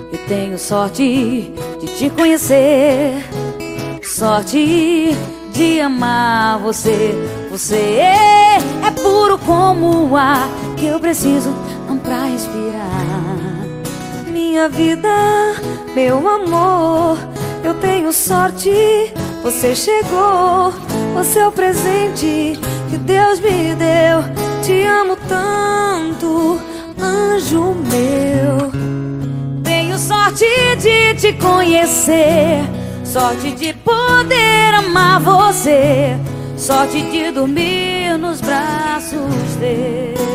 e tenho sorte de te conhecer, sorte de amar você. Você é puro como o ar que eu preciso pra respirar. Minha vida, meu amor, eu tenho sorte, você chegou. Você é o presente que Deus me deu. Te amo tanto, anjo meu. Tenho sorte de te conhecer, sorte de poder amar você, sorte de dormir nos braços teus.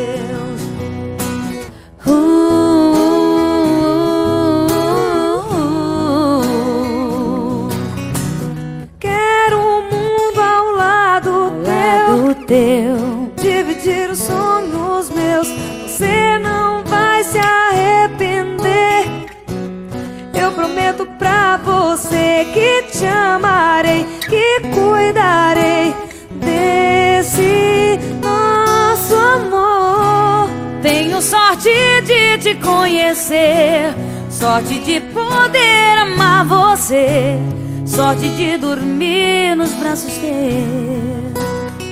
Quero um mundo ao lado teu, dividir os sonhos meus. Você não vai se arrepender. Eu prometo pra você que te amarei, que cuidarei desse nosso amor. Tenho sorte de te conhecer, sorte de poder amar você, sorte de dormir nos braços teus,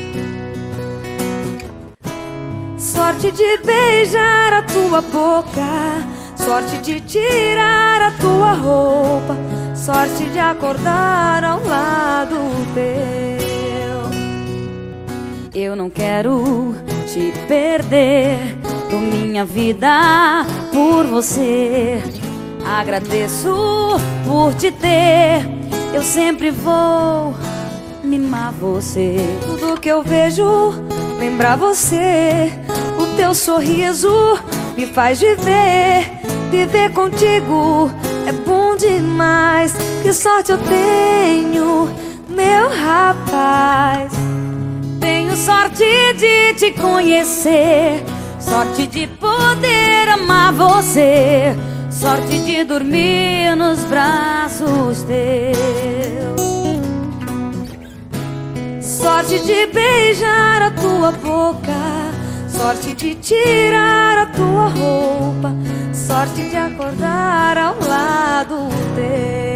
sorte de beijar a tua boca, sorte de tirar a tua roupa, sorte de acordar ao lado teu. Eu não quero te perder, dou minha vida por você. Agradeço por te ter, eu sempre vou mimar você. Tudo que eu vejo lembra você, o teu sorriso me faz viver. Viver contigo é bom demais. Que sorte eu tenho, meu rapaz. Tenho sorte de te conhecer, sorte de poder amar você, sorte de dormir nos braços teus, sorte de beijar a tua boca, sorte de tirar a tua roupa, sorte de acordar ao lado teu.